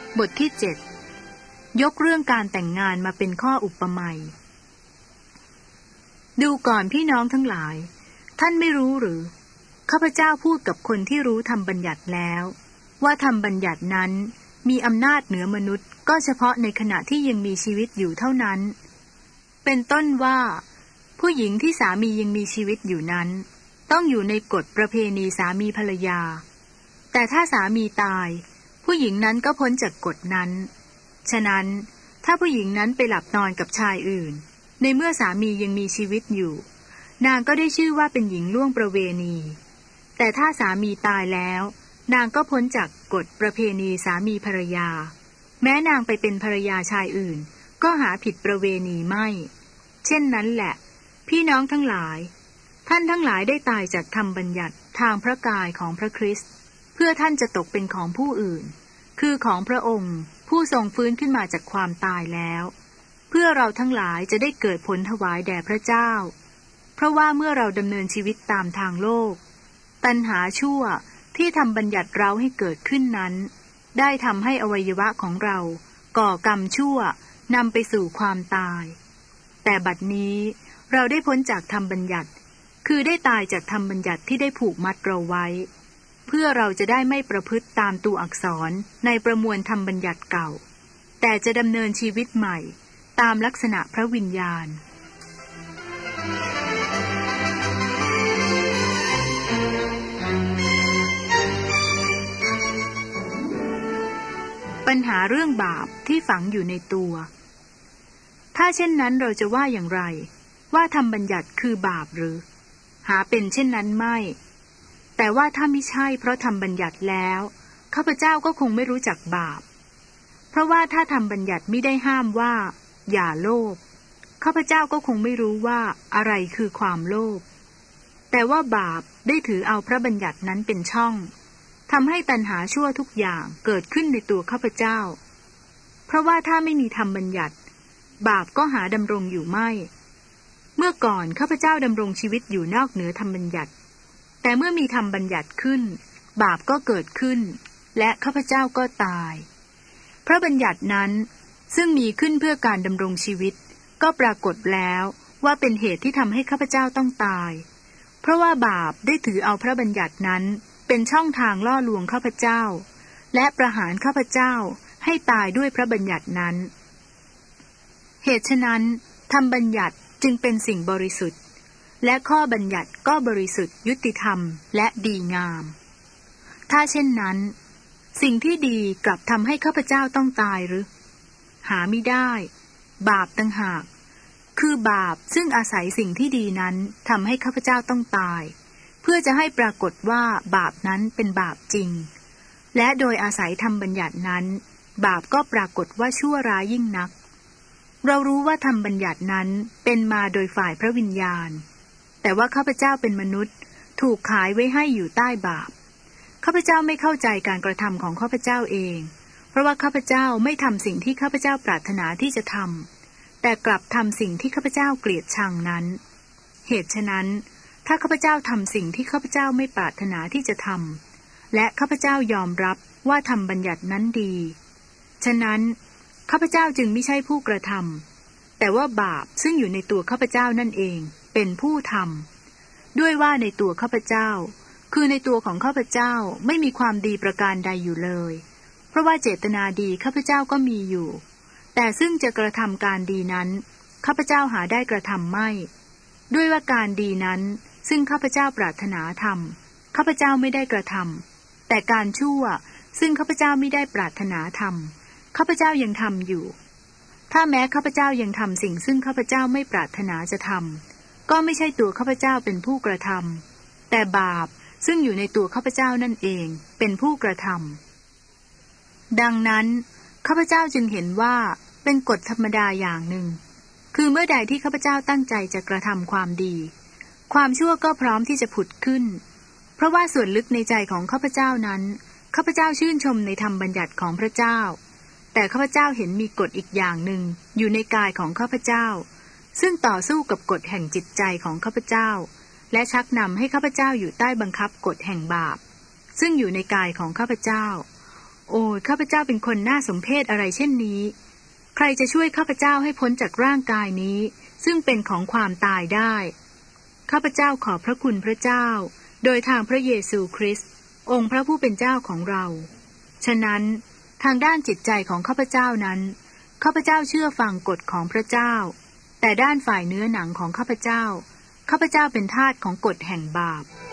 บทที่7ยกเรื่องการแต่งงานมาเป็นข้ออุปมาดูก่อนพี่น้องทั้งหลายท่านไม่รู้หรือข้าพเจ้าพูดกับคนที่รู้ธรรมบัญญัติแล้วว่าธรรมบัญญัตินั้นมีอำนาจเหนือมนุษย์ก็เฉพาะในขณะที่ยังมีชีวิตอยู่เท่านั้นเป็นต้นว่าผู้หญิงที่สามียังมีชีวิตอยู่นั้นต้องอยู่ในกฎประเพณีสามีภรรยาแต่ถ้าสามีตายผู้หญิงนั้นก็พ้นจากกฎนั้นฉะนั้นถ้าผู้หญิงนั้นไปหลับนอนกับชายอื่นในเมื่อสามียังมีชีวิตอยู่นางก็ได้ชื่อว่าเป็นหญิงล่วงประเวณีแต่ถ้าสามีตายแล้วนางก็พ้นจากกฎประเพณีสามีภรรยาแม้นางไปเป็นภรรยาชายอื่นก็หาผิดประเวณีไม่เช่นนั้นแหละพี่น้องทั้งหลายท่านทั้งหลายได้ตายจากธรรมบัญญัติทางพระกายของพระคริสต์เพื่อท่านจะตกเป็นของผู้อื่นคือของพระองค์ผู้ทรงฟื้นขึ้นมาจากความตายแล้วเพื่อเราทั้งหลายจะได้เกิดผลถวายแด่พระเจ้าเพราะว่าเมื่อเราดำเนินชีวิตตามทางโลกตัณหาชั่วที่ทำบัญญัติเราให้เกิดขึ้นนั้นได้ทำให้อวัยวะของเราก่อกรรมชั่วนำไปสู่ความตายแต่บัดนี้เราได้พ้นจากธรรมบัญญัติคือได้ตายจากธรรมบัญญัติที่ได้ผูกมัดเราไว้เพื่อเราจะได้ไม่ประพฤติตามตัวอักษรในประมวลธรรมบัญญัติเก่าแต่จะดำเนินชีวิตใหม่ตามลักษณะพระวิญญาณปัญหาเรื่องบาปที่ฝังอยู่ในตัวถ้าเช่นนั้นเราจะว่าอย่างไรว่าธรรมบัญญัติคือบาปหรือหาเป็นเช่นนั้นไม่แต่ว่าถ้ามิใช่เพราะธรรมบัญญัติแล้วข้าพเจ้าก็คงไม่รู้จักบาปเพราะว่าถ้าธรรมบัญญัติไม่ได้ห้ามว่าอย่าโลภข้าพเจ้าก็คงไม่รู้ว่าอะไรคือความโลภแต่ว่าบาปได้ถือเอาพระบัญญัตินั้นเป็นช่องทำให้ตัณหาชั่วทุกอย่างเกิดขึ้นในตัวข้าพเจ้าเพราะว่าถ้าไม่มีธรรมบัญญัติบาปก็หาดำรงอยู่ไม่เมื่อก่อนข้าพเจ้าดำรงชีวิตอยู่นอกเหนือธรรมบัญญัติแต่เมื่อมีธรรมบัญญัติขึ้นบาปก็เกิดขึ้นและข้าพเจ้าก็ตายพระบัญญัตินั้นซึ่งมีขึ้นเพื่อการดำรงชีวิตก็ปรากฏแล้วว่าเป็นเหตุที่ทำให้ข้าพเจ้าต้องตายเพราะว่าบาปได้ถือเอาพระบัญญัตินั้นเป็นช่องทางล่อลวงข้าพเจ้าและประหารข้าพเจ้าให้ตายด้วยพระบัญญัตินั้นเหตุฉะนั้นธรรมบัญญัติจึงเป็นสิ่งบริสุทธิ์และข้อบัญญัติก็บริสุทธิ์ยุติธรรมและดีงามถ้าเช่นนั้นสิ่งที่ดีกลับทำให้ข้าพเจ้าต้องตายหรือหามิได้บาปต่างหากคือบาปซึ่งอาศัยสิ่งที่ดีนั้นทำให้ข้าพเจ้าต้องตายเพื่อจะให้ปรากฏว่าบาปนั้นเป็นบาปจริงและโดยอาศัยธรรมบัญญัตินั้นบาปก็ปรากฏว่าชั่วร้ายยิ่งนักเรารู้ว่าธรรมบัญญัตินั้นเป็นมาโดยฝ่ายพระวิญญาณแต่ว่าข้าพเจ้าเป็นมนุษย์ถูกขายไว้ให้อยู่ใต้บาปข้าพเจ้าไม่เข้าใจการกระทำของข้าพเจ้าเองเพราะว่าข้าพเจ้าไม่ทำสิ่งที่ข้าพเจ้าปรารถนาที่จะทำแต่กลับทำสิ่งที่ข้าพเจ้าเกลียดชังนั้นเหตุฉะนั้นถ้าข้าพเจ้าทำสิ่งที่ข้าพเจ้าไม่ปรารถนาที่จะทำและข้าพเจ้ายอมรับว่าธรรมบัญญัตินั้นดีฉะนั้นข้าพเจ้าจึงไม่ใช่ผู้กระทำแต่ว่าบาปซึ่งอยู่ในตัวข้าพเจ้านั่นเองเป็นผู้ทำด้วยว่าในตัวข้าพเจ้าคือในตัวของข้าพเจ้าไม่มีความดีประการใดอยู่เลยเพราะว่าเจตนาดีข้าพเจ้าก็มีอยู่แต่ซึ่งจะกระทำการดีนั้นข้าพเจ้าหาได้กระทำไม่ด้วยว่าการดีนั้นซึ่งข้าพเจ้าปรารถนาทำข้าพเจ้าไม่ได้กระทำแต่การชั่วซึ่งข้าพเจ้าไม่ได้ปรารถนาทำข้าพเจ้ายังทำอยู่ถ้าแม้ข้าพเจ้ายังทำสิ่งซึ่งข้าพเจ้าไม่ปรารถนาจะทำก็ไม่ใช่ตัวข้าพเจ้าเป็นผู้กระทำแต่บาปซึ่งอยู่ในตัวข้าพเจ้านั่นเองเป็นผู้กระทำดังนั้นข้าพเจ้าจึงเห็นว่าเป็นกฎธรรมดาอย่างหนึ่งคือเมื่อใดที่ข้าพเจ้าตั้งใจจะกระทำความดีความชั่วก็พร้อมที่จะผุดขึ้นเพราะว่าส่วนลึกในใจของข้าพเจ้านั้นข้าพเจ้าชื่นชมในธรรมบัญญัติของพระเจ้าแต่ข้าพเจ้าเห็นมีกฎอีกอย่างหนึ่งอยู่ในกายของข้าพเจ้าซึ่งต่อสู้กับกฎแห่งจิตใจของข้าพเจ้าและชักนำให้ข้าพเจ้าอยู่ใต้บังคับกฎแห่งบาปซึ่งอยู่ในกายของข้าพเจ้าโอ้ข้าพเจ้าเป็นคนน่าสมเพชอะไรเช่นนี้ใครจะช่วยข้าพเจ้าให้พ้นจากร่างกายนี้ซึ่งเป็นของความตายได้ข้าพเจ้าขอบพระคุณพระเจ้าโดยทางพระเยซูคริสต์องค์พระผู้เป็นเจ้าของเราฉะนั้นทางด้านจิตใจของข้าพเจ้านั้นข้าพเจ้าเชื่อฟังกฎของพระเจ้าแต่ด้านฝ่ายเนื้อหนังของข้าพเจ้าเป็นทาสของกฎแห่งบาป